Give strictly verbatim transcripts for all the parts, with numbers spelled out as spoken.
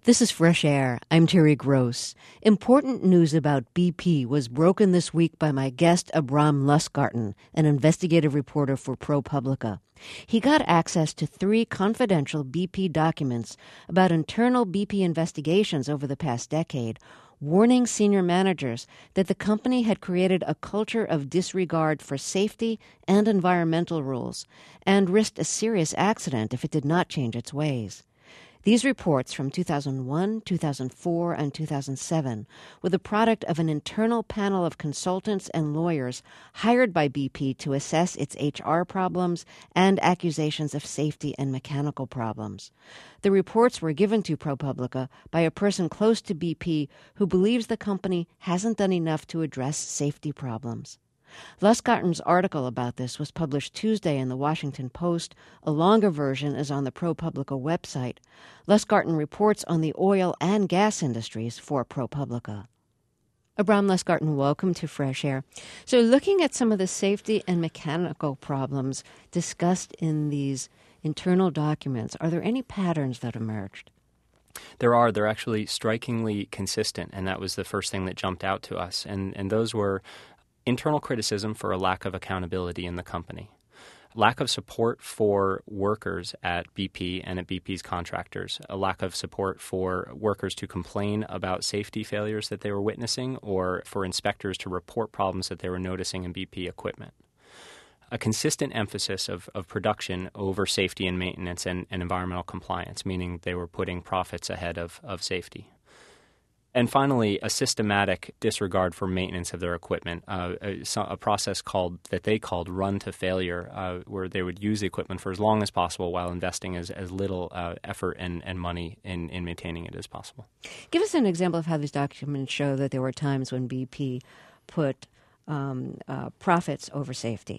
This is Fresh Air. I'm Terry Gross. Important news about B P was broken this week by my guest, Abram Lustgarten, an investigative reporter for ProPublica. He got access to three confidential B P documents about internal B P investigations over the past decade, warning senior managers that the company had created a culture of disregard for safety and environmental rules and risked a serious accident if it did not change its ways. These reports from two thousand one, two thousand four, and two thousand seven were the product of an internal panel of consultants and lawyers hired by B P to assess its H R problems and accusations of safety and mechanical problems. The reports were given to ProPublica by a person close to B P who believes the company hasn't done enough to address safety problems. Lustgarten's article about this was published Tuesday in the Washington Post. A longer version is on the ProPublica website. Lustgarten reports on the oil and gas industries for ProPublica. Abram Lustgarten, welcome to Fresh Air. So looking at some of the safety and mechanical problems discussed in these internal documents, are there any patterns that emerged? There are. They're actually strikingly consistent, and that was the first thing that jumped out to us. And, and those were internal criticism for a lack of accountability in the company, lack of support for workers at B P and at B P's contractors, a lack of support for workers to complain about safety failures that they were witnessing or for inspectors to report problems that they were noticing in B P equipment. A consistent emphasis of, of production over safety and maintenance and, and environmental compliance, meaning they were putting profits ahead of, of safety. And finally, a systematic disregard for maintenance of their equipment, uh, a, a process called that they called run to failure, uh, where they would use the equipment for as long as possible while investing as, as little uh, effort and, and money in, in maintaining it as possible. Give us an example of how these documents show that there were times when B P put um, uh, profits over safety.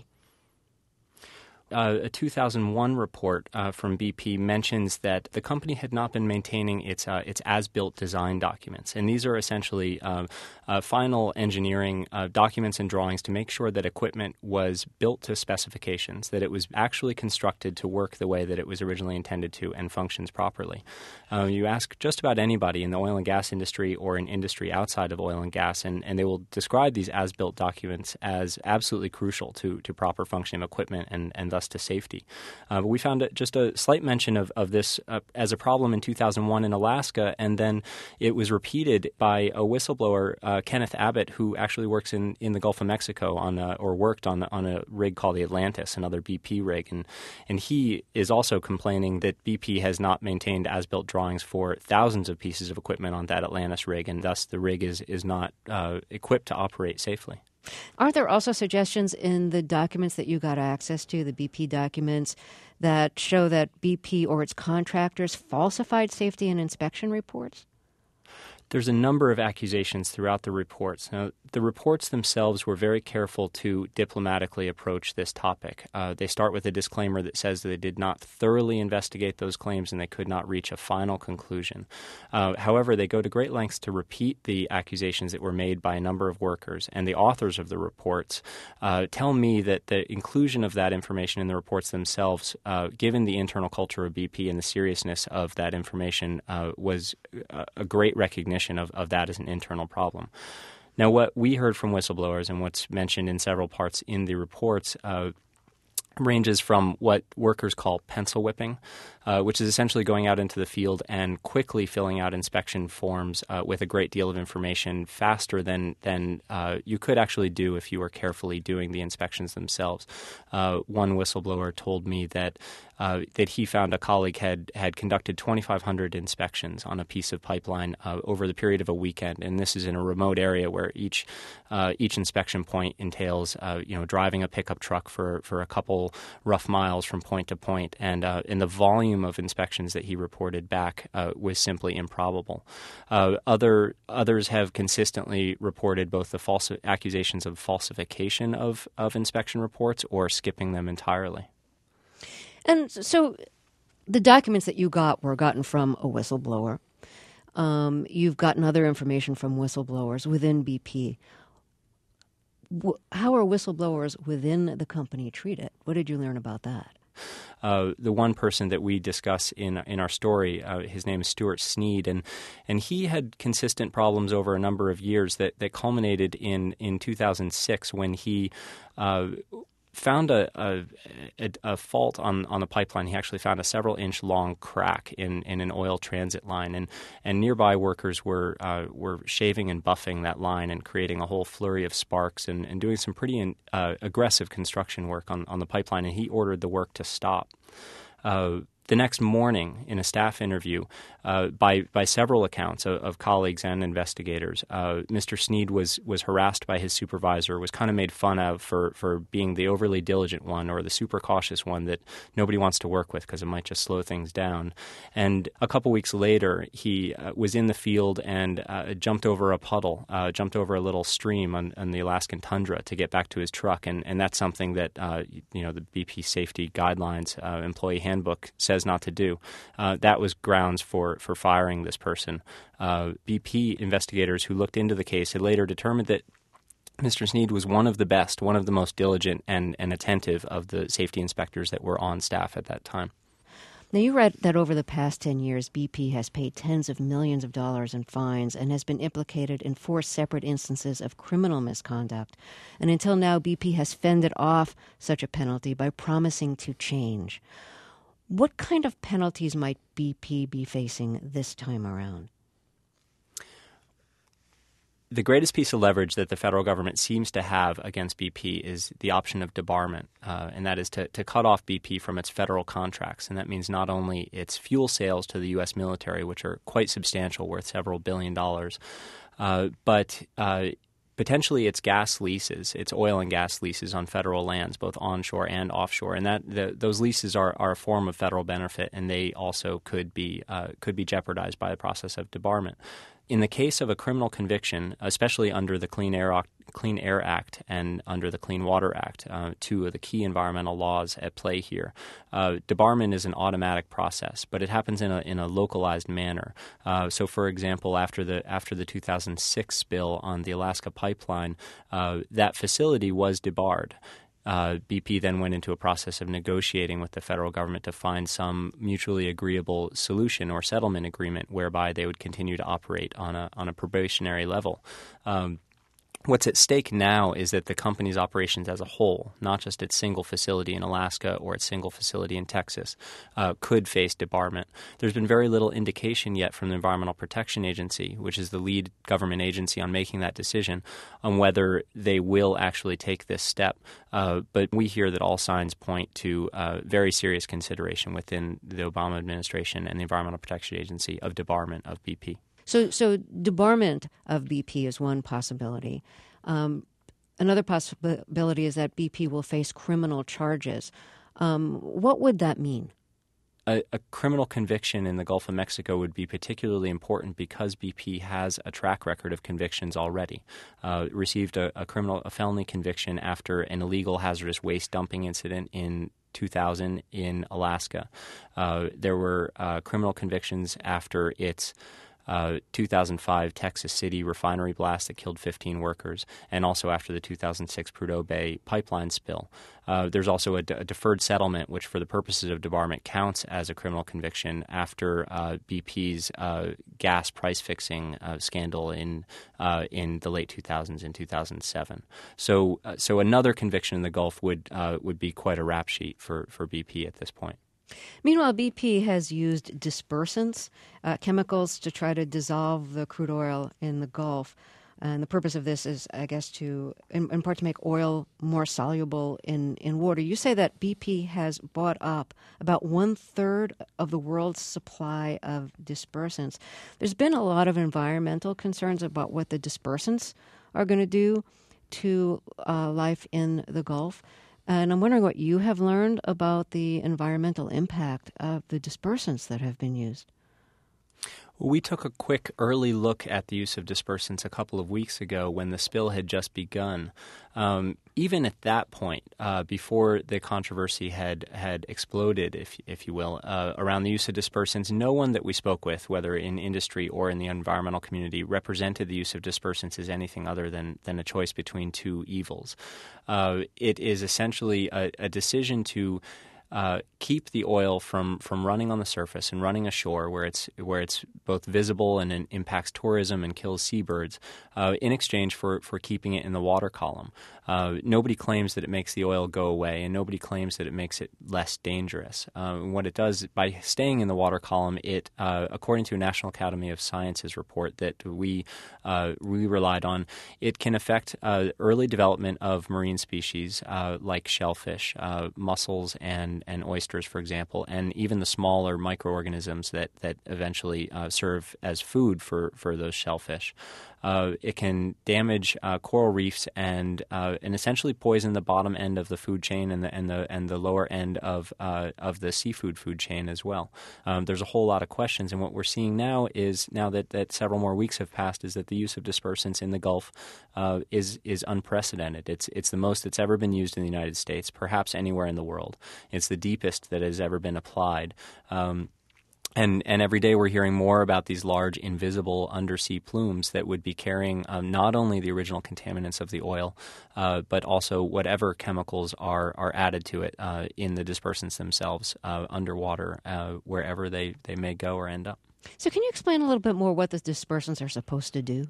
Uh, a two thousand one report uh, from B P mentions that the company had not been maintaining its uh, its as-built design documents. And these are essentially uh, uh, final engineering uh, documents and drawings to make sure that equipment was built to specifications, that it was actually constructed to work the way that it was originally intended to and functions properly. Uh, you ask just about anybody in the oil and gas industry or in industry outside of oil and gas, and, and they will describe these as-built documents as absolutely crucial to, to proper functioning of equipment and, and thus to safety. Uh, but we found just a slight mention of, of this uh, as a problem in two thousand one in Alaska, and then it was repeated by a whistleblower, uh, Kenneth Abbott, who actually works in, in the Gulf of Mexico on a, or worked on on a rig called the Atlantis, another B P rig, and and he is also complaining that B P has not maintained as-built drawings for thousands of pieces of equipment on that Atlantis rig, and thus the rig is is not uh, equipped to operate safely. Are there also suggestions in the documents that you got access to, the B P documents, that show that B P or its contractors falsified safety and inspection reports? There's a number of accusations throughout the reports. Now, the reports themselves were very careful to diplomatically approach this topic. Uh, they start with a disclaimer that says that they did not thoroughly investigate those claims and they could not reach a final conclusion. Uh, however, they go to great lengths to repeat the accusations that were made by a number of workers, and the authors of the reports uh, tell me that the inclusion of that information in the reports themselves, uh, given the internal culture of B P and the seriousness of that information, uh, was a, a great recognition Of, of that as an internal problem. Now, what we heard from whistleblowers and what's mentioned in several parts in the reports uh, ranges from what workers call pencil whipping, uh, which is essentially going out into the field and quickly filling out inspection forms uh, with a great deal of information faster than than uh, you could actually do if you were carefully doing the inspections themselves. Uh, one whistleblower told me that uh, that he found a colleague had had conducted twenty-five hundred inspections on a piece of pipeline uh, over the period of a weekend, and this is in a remote area where each uh, each inspection point entails uh, you know driving a pickup truck for for a couple rough miles from point to point, and uh, and the volume of inspections that he reported back uh, was simply improbable. Uh, other others have consistently reported both the false accusations of falsification of of inspection reports or skipping them entirely. And so, the documents that you got were gotten from a whistleblower. Um, you've gotten other information from whistleblowers within B P. How are whistleblowers within the company treated? What did you learn about that? Uh, the one person that we discuss in in our story, uh, his name is Stuart Sneed, and and he had consistent problems over a number of years that, that culminated in, in two thousand six when he uh, found a, a, a, a fault on, on the pipeline. He actually found a several inch long crack in, in an oil transit line, and, and nearby workers were uh, were shaving and buffing that line and creating a whole flurry of sparks and, and doing some pretty in, uh, aggressive construction work on, on the pipeline, and he ordered the work to stop. Uh, The next morning, in a staff interview, uh, by by several accounts of, of colleagues and investigators, uh, Mister Sneed was was harassed by his supervisor, was kind of made fun of for, for being the overly diligent one or the super cautious one that nobody wants to work with because it might just slow things down. And a couple weeks later, he uh, was in the field and uh, jumped over a puddle, uh, jumped over a little stream on, on the Alaskan tundra to get back to his truck, and, and that's something that uh, you know the B P Safety Guidelines uh, Employee Handbook says not to do. Uh, that was grounds for, for firing this person. Uh, B P investigators who looked into the case had later determined that Mister Sneed was one of the best, one of the most diligent and, and attentive of the safety inspectors that were on staff at that time. Now, you read that over the past ten years, B P has paid tens of millions of dollars in fines and has been implicated in four separate instances of criminal misconduct. And until now, B P has fended off such a penalty by promising to change. What kind of penalties might B P be facing this time around? The greatest piece of leverage that the federal government seems to have against B P is the option of debarment, uh, and that is to, to cut off B P from its federal contracts. And that means not only its fuel sales to the U S military, which are quite substantial, worth several billion dollars, uh, but uh, potentially its gas leases, its oil and gas leases on federal lands, both onshore and offshore, and that the, those leases are, are a form of federal benefit, and they also could be uh, could be jeopardized by the process of debarment. In the case of a criminal conviction, especially under the Clean Air Act, Clean Air Act and under the Clean Water Act, uh, two of the key environmental laws at play here, uh, debarment is an automatic process, but it happens in a in a localized manner. Uh, so, for example, after the after the two thousand six spill on the Alaska pipeline, uh, that facility was debarred. Uh, B P then went into a process of negotiating with the federal government to find some mutually agreeable solution or settlement agreement whereby they would continue to operate on a on a probationary level. Um, What's at stake now is that the company's operations as a whole, not just its single facility in Alaska or its single facility in Texas, uh, could face debarment. There's been very little indication yet from the Environmental Protection Agency, which is the lead government agency on making that decision, on whether they will actually take this step. Uh, but we hear that all signs point to uh, very serious consideration within the Obama administration and the Environmental Protection Agency of debarment of B P. So, so debarment of B P is one possibility. Um, another possibility is that B P will face criminal charges. Um, what would that mean? A, a criminal conviction in the Gulf of Mexico would be particularly important because B P has a track record of convictions already. Uh, received a, a criminal, a felony conviction after an illegal hazardous waste dumping incident in two thousand in Alaska. Uh, there were uh, criminal convictions after its Uh, two thousand five Texas City refinery blast that killed fifteen workers, and also after the two thousand six Prudhoe Bay pipeline spill. Uh, there's also a, d- a deferred settlement, which for the purposes of debarment counts as a criminal conviction after uh, B P's uh, gas price fixing uh, scandal in uh, in the late two thousands in two thousand seven. So, uh, so another conviction in the Gulf would uh, would be quite a rap sheet for, for B P at this point. Meanwhile, B P has used dispersants, uh, chemicals, to try to dissolve the crude oil in the Gulf. And the purpose of this is, I guess, to, in, in part, to make oil more soluble in, in water. You say that B P has bought up about one-third of the world's supply of dispersants. There's been a lot of environmental concerns about what the dispersants are going to do to uh, life in the Gulf. And I'm wondering what you have learned about the environmental impact of the dispersants that have been used. Well, we took a quick early look at the use of dispersants a couple of weeks ago when the spill had just begun. Um, even at that point, uh, before the controversy had, had exploded, if if you will, uh, around the use of dispersants, no one that we spoke with, whether in industry or in the environmental community, represented the use of dispersants as anything other than, than a choice between two evils. Uh, it is essentially a, a decision to uh, keep the oil from, from running on the surface and running ashore where it's where it's both visible and, and impacts tourism and kills seabirds uh, in exchange for, for keeping it in the water column. Uh, nobody claims that it makes the oil go away, and nobody claims that it makes it less dangerous. Uh, what it does, by staying in the water column, it, uh, according to a National Academy of Sciences report that we uh, we relied on, it can affect uh, early development of marine species uh, like shellfish, uh, mussels, and, and oysters, for example, and even the smaller microorganisms that, that eventually uh, serve as food for, for those shellfish. Uh, it can damage uh, coral reefs and uh, and essentially poison the bottom end of the food chain and the and the and the lower end of uh, of the seafood food chain as well. Um, there's a whole lot of questions, and what we're seeing now is now that, that several more weeks have passed, is that the use of dispersants in the Gulf uh, is is unprecedented. It's it's the most that's ever been used in the United States, perhaps anywhere in the world. It's the deepest that has ever been applied. Um, And and every day we're hearing more about these large invisible undersea plumes that would be carrying um, not only the original contaminants of the oil, uh, but also whatever chemicals are, are added to it uh, in the dispersants themselves uh, underwater, uh, wherever they, they may go or end up. So can you explain a little bit more what the dispersants are supposed to do?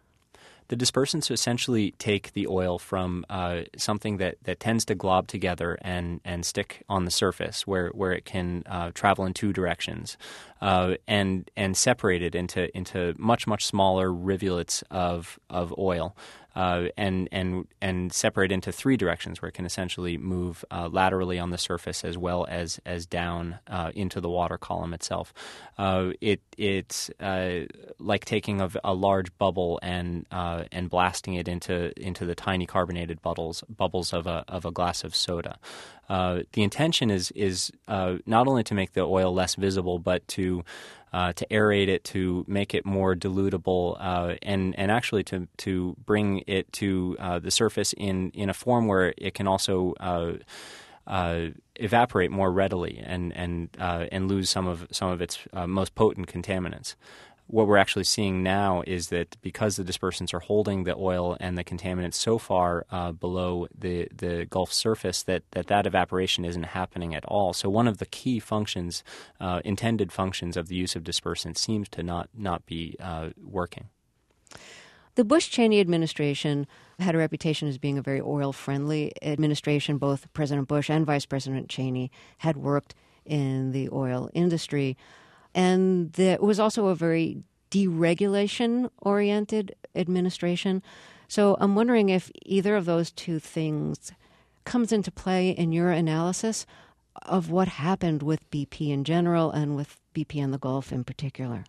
The dispersants essentially take the oil from uh, something that, that tends to glob together and, and stick on the surface where, where it can uh, travel in two directions uh, and and separate it into into much, much smaller rivulets of of oil. Uh, and and and separate into three directions, where it can essentially move uh, laterally on the surface as well as as down uh, into the water column itself. Uh, it it's uh, like taking a, a large bubble and uh, and blasting it into into the tiny carbonated bubbles bubbles of a of a glass of soda. Uh, the intention is is uh, not only to make the oil less visible, but to Uh, to aerate it, to make it more dilutable, uh, and and actually to to bring it to uh, the surface in, in a form where it can also uh, uh, evaporate more readily and and uh, and lose some of some of its uh, most potent contaminants. What we're actually seeing now is that because the dispersants are holding the oil and the contaminants so far uh, below the, the Gulf surface that, that that evaporation isn't happening at all. So one of the key functions, uh, intended functions of the use of dispersants seems to not, not be uh, working. The Bush-Cheney administration had a reputation as being a very oil-friendly administration. Both President Bush and Vice President Cheney had worked in the oil industry. And the, it was also a very deregulation-oriented administration. So I'm wondering if either of those two things comes into play in your analysis of what happened with B P in general and with B P in the Gulf in particular.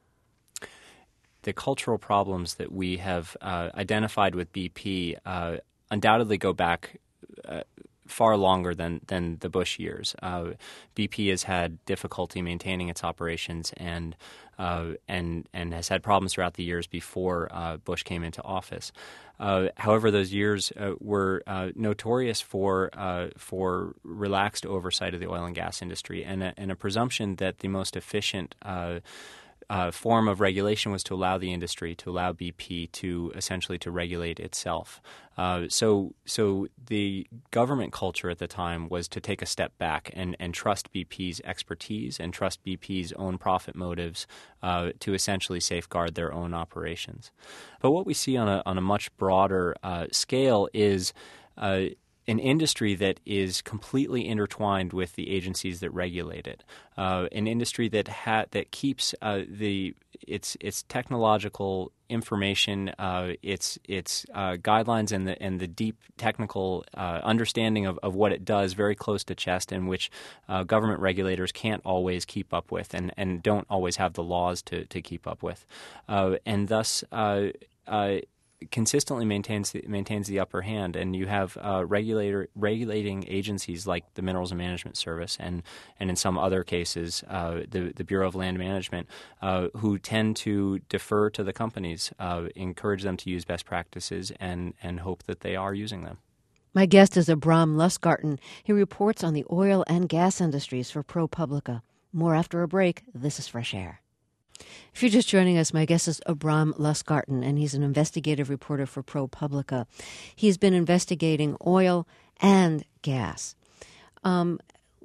The cultural problems that we have uh, identified with B P uh, undoubtedly go back uh, far longer than, than the Bush years. Uh, B P has had difficulty maintaining its operations and uh, and and has had problems throughout the years before uh, Bush came into office. Uh, however, those years uh, were uh, notorious for uh, for relaxed oversight of the oil and gas industry and a, and a presumption that the most efficient uh, Uh, form of regulation was to allow the industry, to allow B P to essentially to regulate itself. Uh, so so the government culture at the time was to take a step back and, and trust B P's expertise and trust B P's own profit motives uh, to essentially safeguard their own operations. But what we see on a, on a much broader uh, scale is uh, an industry that is completely intertwined with the agencies that regulate it, uh, an industry that ha- that keeps uh, the its its technological information, uh, its its uh, guidelines, and the and the deep technical uh, understanding of, of what it does very close to chest, and which uh, government regulators can't always keep up with, and, and don't always have the laws to to keep up with, uh, and thus. Uh, uh, consistently maintains the, maintains the upper hand, and you have uh, regulator regulating agencies like the Minerals and Management Service and, and in some other cases uh, the, the Bureau of Land Management uh, who tend to defer to the companies, uh, encourage them to use best practices, and, and hope that they are using them. My guest is Abram Lustgarten. He reports on the oil and gas industries for ProPublica. More after a break. This is Fresh Air. If you're just joining us, my guest is Abram Lustgarten, and he's an investigative reporter for ProPublica. He's been investigating oil and gas. Um,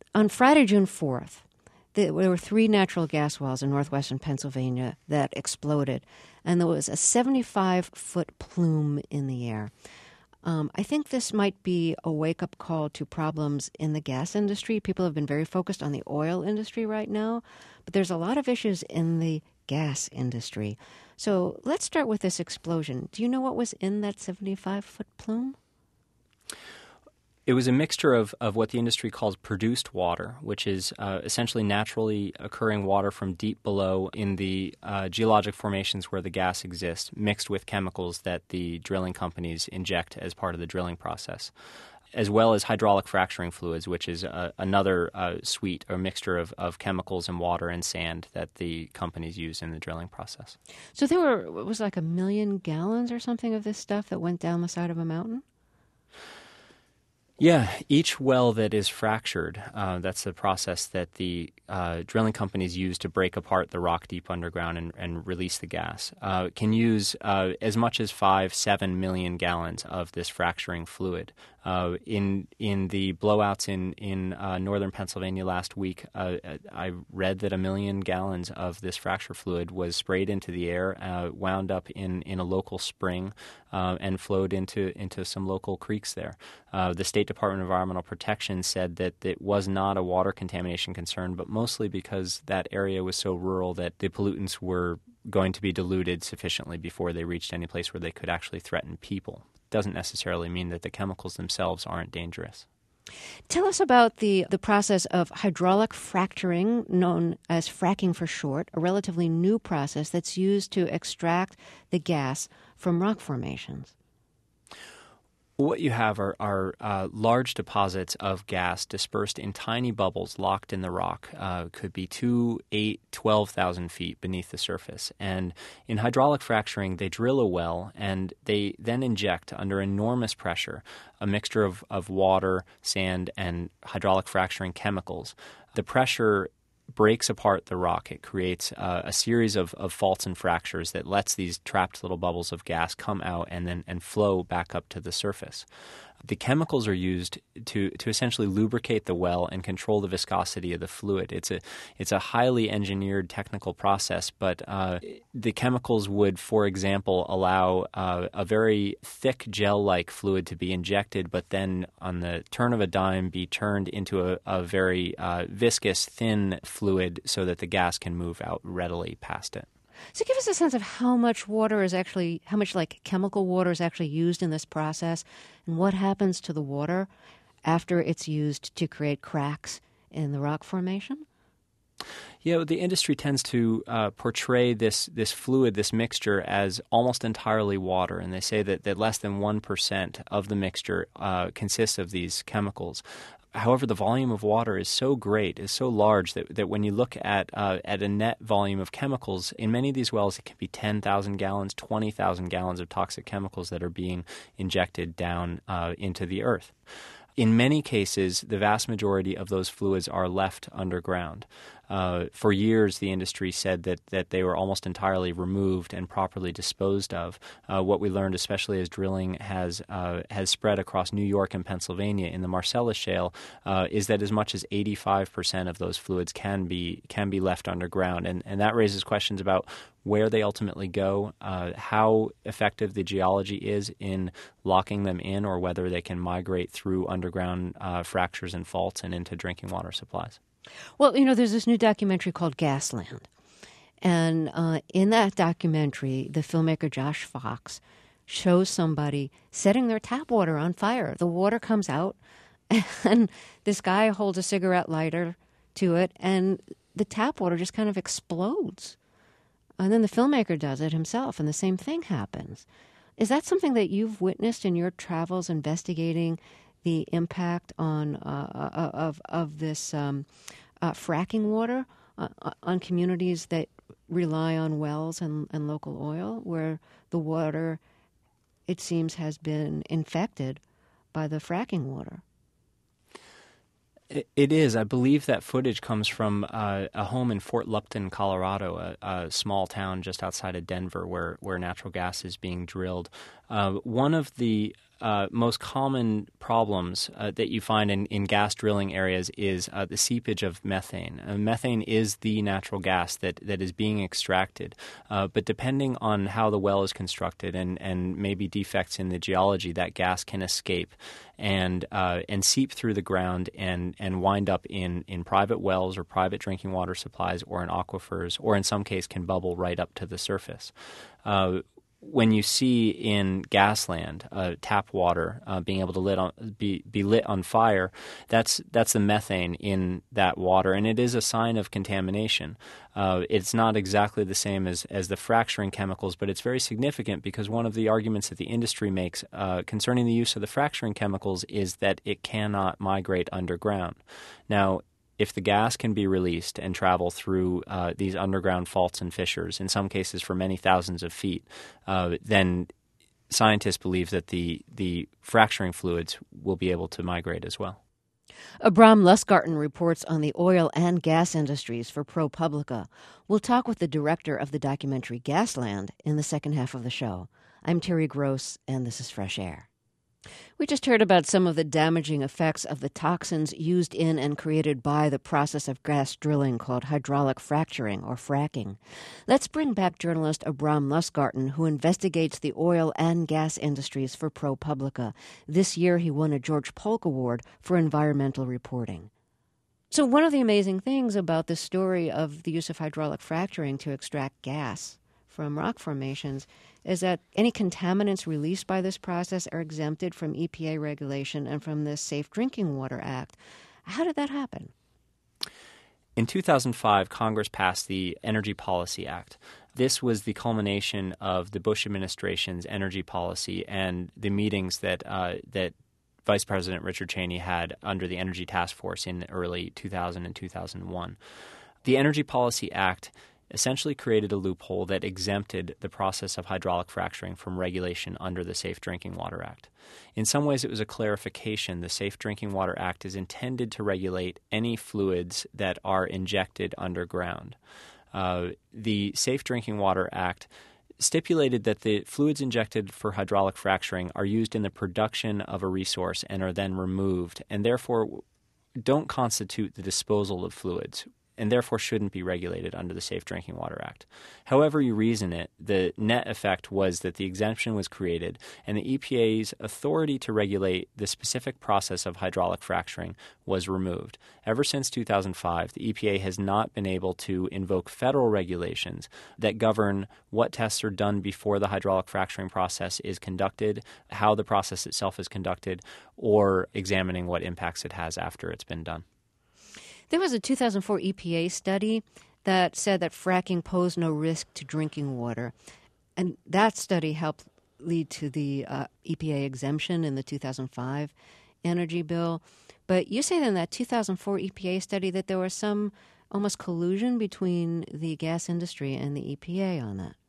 On Friday, June fourth, there were three natural gas wells in northwestern Pennsylvania that exploded, and there was a seventy-five foot plume in the air. Um, I think this might be a wake-up call to problems in the gas industry. People have been very focused on the oil industry right now, but there's a lot of issues in the gas industry. So let's start with this explosion. Do you know what was in that seventy-five foot plume? It was a mixture of, of what the industry calls produced water, which is uh, essentially naturally occurring water from deep below in the uh, geologic formations where the gas exists, mixed with chemicals that the drilling companies inject as part of the drilling process, as well as hydraulic fracturing fluids, which is uh, another uh, suite or mixture of, of chemicals and water and sand that the companies use in the drilling process. So there were, it was like a million gallons or something of this stuff that went down the side of a mountain? Yeah, each well that is fractured, uh, that's the process that the uh, drilling companies use to break apart the rock deep underground and, and release the gas, uh, can use uh, as much as five, seven million gallons of this fracturing fluid. Uh, in in the blowouts in in uh, northern Pennsylvania last week, uh, I read that a million gallons of this fracture fluid was sprayed into the air, uh, wound up in, in a local spring, uh, and flowed into into some local creeks there. Uh, the State Department of Environmental Protection said that it was not a water contamination concern, but mostly because that area was so rural that the pollutants were going to be diluted sufficiently before they reached any place where they could actually threaten people. Doesn't necessarily mean that the chemicals themselves aren't dangerous. Tell us about the, the process of hydraulic fracturing, known as fracking for short, a relatively new process that's used to extract the gas from rock formations. What you have are, are uh, large deposits of gas dispersed in tiny bubbles locked in the rock. Uh, could be two, eight, twelve thousand feet beneath the surface. And in hydraulic fracturing, they drill a well and they then inject under enormous pressure a mixture of, of water, sand, and hydraulic fracturing chemicals. The pressure breaks apart the rock. It creates uh, a series of, of faults and fractures that lets these trapped little bubbles of gas come out and then and flow back up to the surface. The chemicals are used to to essentially lubricate the well and control the viscosity of the fluid. It's a it's a highly engineered technical process, but uh, the chemicals would, for example, allow uh, a very thick gel-like fluid to be injected, but then on the turn of a dime be turned into a, a very uh, viscous, thin fluid so that the gas can move out readily past it. So give us a sense of how much water is actually, how much like chemical water is actually used in this process, and what happens to the water after it's used to create cracks in the rock formation? Yeah, the industry tends to uh, portray this this fluid, this mixture, as almost entirely water, and they say that, that less than one percent of the mixture uh, consists of these chemicals. However, the volume of water is so great, is so large, that, that when you look at uh, at a net volume of chemicals, in many of these wells it can be ten thousand gallons, twenty thousand gallons of toxic chemicals that are being injected down uh, into the earth. In many cases, the vast majority of those fluids are left underground. Uh, for years, the industry said that, that they were almost entirely removed and properly disposed of. Uh, what we learned, especially as drilling has uh, has spread across New York and Pennsylvania in the Marcellus Shale, uh, is that as much as eighty-five percent of those fluids can be can be left underground, and and that raises questions about where they ultimately go, uh, how effective the geology is in locking them in, or whether they can migrate through underground uh, fractures and faults and into drinking water supplies. Well, you know, there's this new documentary called Gasland. And uh, in that documentary, the filmmaker Josh Fox shows somebody setting their tap water on fire. The water comes out, and this guy holds a cigarette lighter to it, and the tap water just kind of explodes. And then the filmmaker does it himself, and the same thing happens. Is that something that you've witnessed in your travels investigating the impact on uh, of of this um, uh, fracking water uh, on communities that rely on wells and, and local oil, where the water, it seems, has been infected by the fracking water? It is. I believe that footage comes from uh, a home in Fort Lupton, Colorado, a, a small town just outside of Denver where, where natural gas is being drilled. Uh, one of the uh, most common problems uh, that you find in, in gas drilling areas is uh, the seepage of methane. Uh, methane is the natural gas that, that is being extracted, uh, but depending on how the well is constructed and, and maybe defects in the geology, that gas can escape and uh, and seep through the ground and, and wind up in, in private wells or private drinking water supplies or in aquifers, or in some case can bubble right up to the surface. Uh, When you see in Gasland uh, tap water uh, being able to lit on, be be lit on fire, that's that's the methane in that water, and it is a sign of contamination. Uh, it's not exactly the same as, as the fracturing chemicals, but it's very significant because one of the arguments that the industry makes uh, concerning the use of the fracturing chemicals is that it cannot migrate underground. Now, if the gas can be released and travel through uh, these underground faults and fissures, in some cases for many thousands of feet, uh, then scientists believe that the, the fracturing fluids will be able to migrate as well. Abram Lustgarten reports on the oil and gas industries for ProPublica. We'll talk with the director of the documentary Gasland in the second half of the show. I'm Terry Gross, and this is Fresh Air. We just heard about some of the damaging effects of the toxins used in and created by the process of gas drilling called hydraulic fracturing or fracking. Let's bring back journalist Abram Lustgarten, who investigates the oil and gas industries for ProPublica. This year he won a George Polk Award for environmental reporting. So one of the amazing things about the story of the use of hydraulic fracturing to extract gas from rock formations is that any contaminants released by this process are exempted from E P A regulation and from the Safe Drinking Water Act. How did that happen? In two thousand five, Congress passed the Energy Policy Act. This was the culmination of the Bush administration's energy policy and the meetings that uh, that Vice President Richard Cheney had under the Energy Task Force in early two thousand and two thousand one. The Energy Policy Act essentially created a loophole that exempted the process of hydraulic fracturing from regulation under the Safe Drinking Water Act. In some ways, it was a clarification. The Safe Drinking Water Act is intended to regulate any fluids that are injected underground. Uh, the Safe Drinking Water Act stipulated that the fluids injected for hydraulic fracturing are used in the production of a resource and are then removed, and therefore don't constitute the disposal of fluids, and therefore shouldn't be regulated under the Safe Drinking Water Act. However you reason it, the net effect was that the exemption was created, and the E P A's authority to regulate the specific process of hydraulic fracturing was removed. Ever since two thousand five, the E P A has not been able to invoke federal regulations that govern what tests are done before the hydraulic fracturing process is conducted, how the process itself is conducted, or examining what impacts it has after it's been done. There was a two thousand four E P A study that said that fracking posed no risk to drinking water, and that study helped lead to the uh, E P A exemption in the two thousand five energy bill. But you say in that two thousand four E P A study that there was some almost collusion between the gas industry and the E P A on that.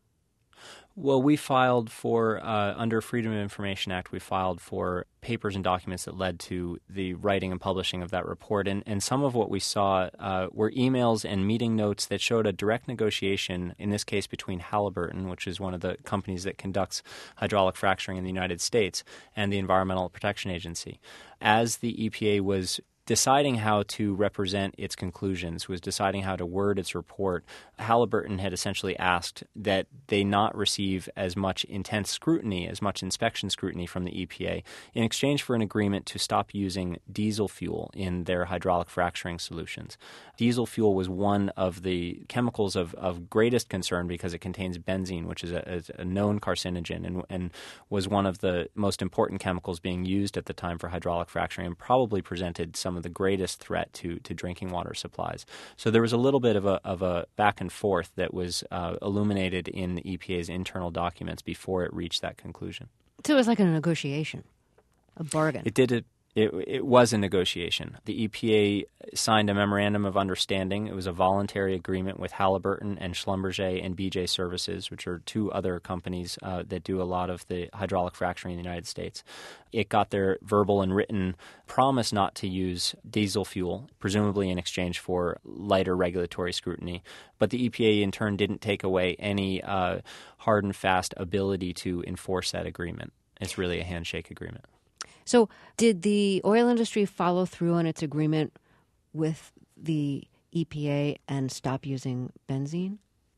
Well, we filed for, uh, under Freedom of Information Act, we filed for papers and documents that led to the writing and publishing of that report. And, and some of what we saw uh, were emails and meeting notes that showed a direct negotiation, in this case between Halliburton, which is one of the companies that conducts hydraulic fracturing in the United States, and the Environmental Protection Agency. As the E P A was deciding how to represent its conclusions, was deciding how to word its report, Halliburton had essentially asked that they not receive as much intense scrutiny, as much inspection scrutiny from the E P A, in exchange for an agreement to stop using diesel fuel in their hydraulic fracturing solutions. Diesel fuel was one of the chemicals of, of greatest concern because it contains benzene, which is a, a known carcinogen, and, and was one of the most important chemicals being used at the time for hydraulic fracturing, and probably presented some of the greatest threat to, to drinking water supplies. So there was a little bit of a, of a back and forth that was uh, illuminated in the E P A's internal documents before it reached that conclusion. So it was like a negotiation, a bargain. It did it. It, it was a negotiation. The E P A signed a memorandum of understanding. It was a voluntary agreement with Halliburton and Schlumberger and B J Services, which are two other companies uh, that do a lot of the hydraulic fracturing in the United States. It got their verbal and written promise not to use diesel fuel, presumably in exchange for lighter regulatory scrutiny. But the E P A, in turn, didn't take away any uh, hard and fast ability to enforce that agreement. It's really a handshake agreement. So did the oil industry follow through on its agreement with the E P A and stop using benzene?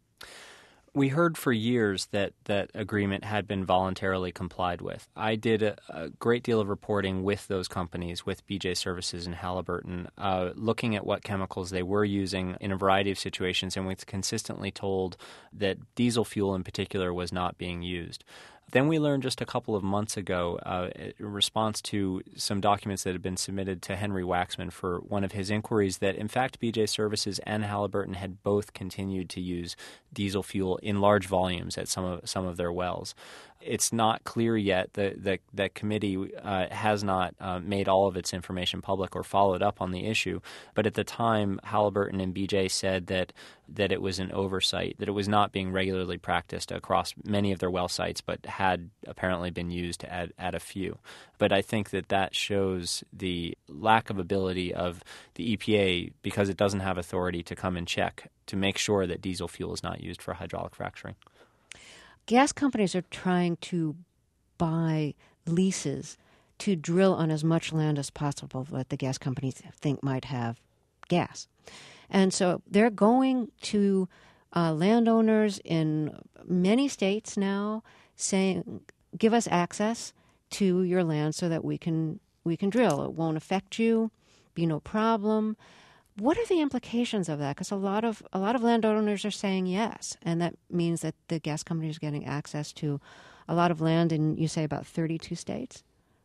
We heard for years that that agreement had been voluntarily complied with. I did a, a great deal of reporting with those companies, with B J Services and Halliburton, uh, looking at what chemicals they were using in a variety of situations, and we consistently told that diesel fuel in particular was not being used. Then we learned just a couple of months ago, uh, in response to some documents that had been submitted to Henry Waxman for one of his inquiries, that in fact B J Services and Halliburton had both continued to use diesel fuel in large volumes at some of some of their wells. It's not clear yet. The the, the committee uh, has not uh, made all of its information public or followed up on the issue. But at the time, Halliburton and B J said that that it was an oversight, that it was not being regularly practiced across many of their well sites, but had apparently been used at, at a few. But I think that that shows the lack of ability of the E P A, because it doesn't have authority to come and check to make sure that diesel fuel is not used for hydraulic fracturing. Gas companies are trying to buy leases to drill on as much land as possible that the gas companies think might have gas. And so they're going to uh, landowners in many states now saying, give us access to your land so that we can we can drill. It won't affect you, be no problem. What are the implications of that? Because a lot of a lot of landowners are saying yes, and that means that the gas company is getting access to a lot of land in, you say, about thirty-two states?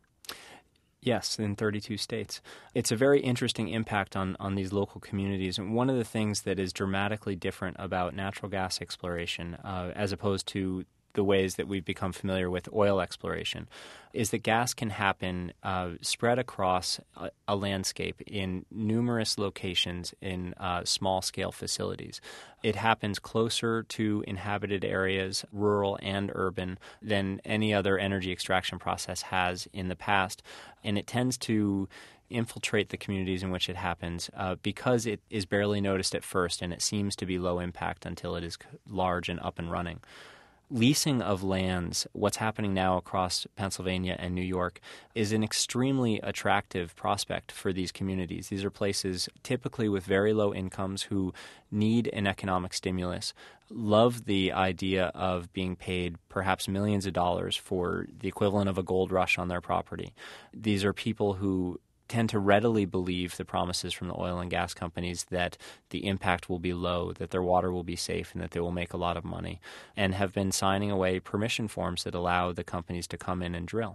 Yes, in thirty-two states. It's a very interesting impact on, on these local communities. And one of the things that is dramatically different about natural gas exploration, uh, as opposed to the ways that we've become familiar with oil exploration, is that gas can happen uh, spread across a, a landscape in numerous locations in uh, small-scale facilities. It happens closer to inhabited areas, rural and urban, than any other energy extraction process has in the past, and it tends to infiltrate the communities in which it happens uh, because it is barely noticed at first, and it seems to be low impact until it is large and up and running. Leasing of lands, what's happening now across Pennsylvania and New York, is an extremely attractive prospect for these communities. These are places typically with very low incomes who need an economic stimulus, love the idea of being paid perhaps millions of dollars for the equivalent of a gold rush on their property. These are people who tend to readily believe the promises from the oil and gas companies that the impact will be low, that their water will be safe, and that they will make a lot of money, and have been signing away permission forms that allow the companies to come in and drill.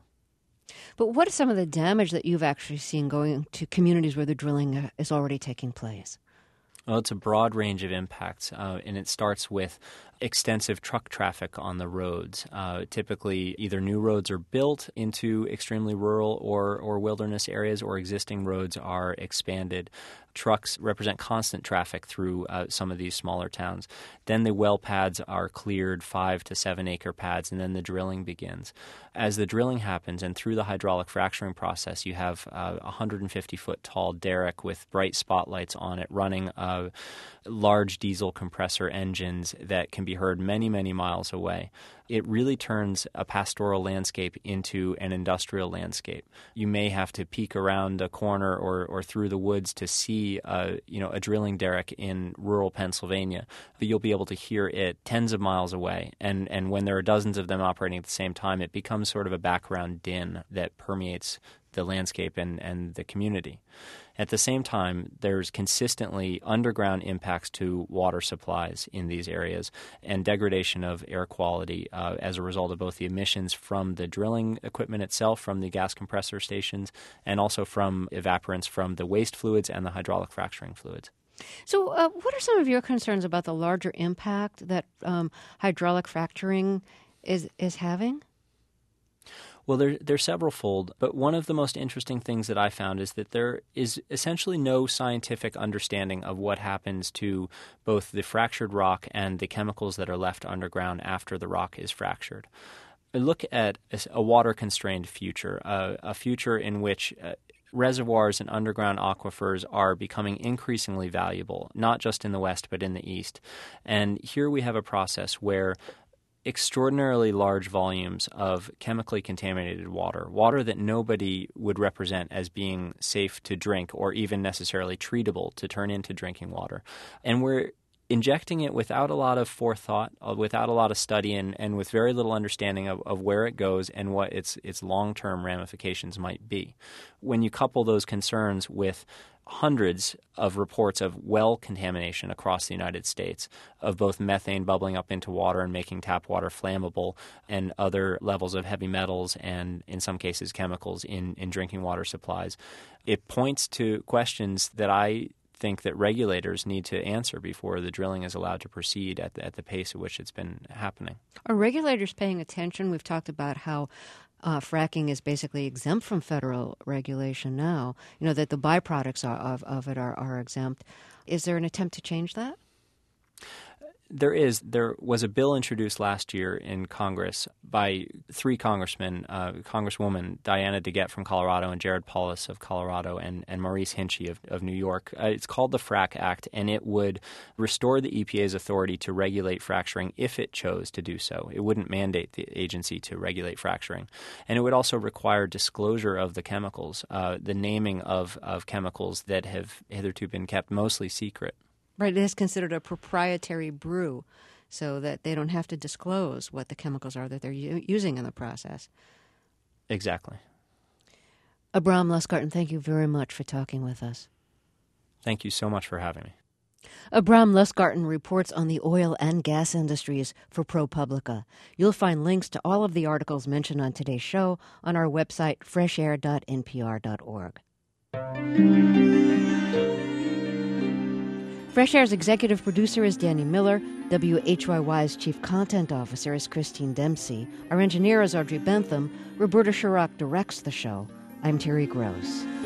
But what is some of the damage that you've actually seen going to communities where the drilling is already taking place? Well, it's a broad range of impacts, uh, and it starts with extensive truck traffic on the roads. Uh, typically, either new roads are built into extremely rural or, or wilderness areas, or existing roads are expanded. Trucks represent constant traffic through uh, some of these smaller towns. Then the well pads are cleared, five to seven acre pads, and then the drilling begins. As the drilling happens, and through the hydraulic fracturing process, you have uh, a one hundred fifty foot tall derrick with bright spotlights on it running uh, large diesel compressor engines that can be heard many, many miles away. It really turns a pastoral landscape into an industrial landscape. You may have to peek around a corner or, or through the woods to see a, you know, a drilling derrick in rural Pennsylvania, but you'll be able to hear it tens of miles away. And, and when there are dozens of them operating at the same time, it becomes sort of a background din that permeates the landscape and, and the community. At the same time, there's consistently underground impacts to water supplies in these areas and degradation of air quality uh, as a result of both the emissions from the drilling equipment itself, from the gas compressor stations, and also from evaporants from the waste fluids and the hydraulic fracturing fluids. So uh, what are some of your concerns about the larger impact that um, hydraulic fracturing is, is having? Well, they're, they're several-fold, but one of the most interesting things that I found is that there is essentially no scientific understanding of what happens to both the fractured rock and the chemicals that are left underground after the rock is fractured. I look at a water-constrained future, uh, a future in which uh, reservoirs and underground aquifers are becoming increasingly valuable, not just in the West but in the East. And here we have a process where extraordinarily large volumes of chemically contaminated water, water that nobody would represent as being safe to drink or even necessarily treatable to turn into drinking water. And we're injecting it without a lot of forethought, uh, without a lot of study, and, and with very little understanding of, of where it goes and what its its long-term ramifications might be. When you couple those concerns with hundreds of reports of well contamination across the United States, of both methane bubbling up into water and making tap water flammable, and other levels of heavy metals and, in some cases, chemicals in, in drinking water supplies, it points to questions that I think that regulators need to answer before the drilling is allowed to proceed at the, at the pace at which it's been happening. Are regulators paying attention? We've talked about how uh, fracking is basically exempt from federal regulation now, you know, that the byproducts are, of, of it are, are exempt. Is there an attempt to change that? There is. There was a bill introduced last year in Congress by three congressmen, uh, Congresswoman Diana DeGette from Colorado and Jared Polis of Colorado and, and Maurice Hinchey of, of New York. Uh, it's called the FRAC Act, and it would restore the E P A's authority to regulate fracturing if it chose to do so. It wouldn't mandate the agency to regulate fracturing. And it would also require disclosure of the chemicals, uh, the naming of, of chemicals that have hitherto been kept mostly secret. Right, it is considered a proprietary brew, so that they don't have to disclose what the chemicals are that they're u- using in the process. Exactly. Abram Lustgarten, thank you very much for talking with us. Thank you so much for having me. Abram Lustgarten reports on the oil and gas industries for ProPublica. You'll find links to all of the articles mentioned on today's show on our website, fresh air dot n p r dot org. Fresh Air's executive producer is Danny Miller. W H Y Y's chief content officer is Christine Dempsey. Our engineer is Audrey Bentham. Roberta Shirok directs the show. I'm Terry Gross.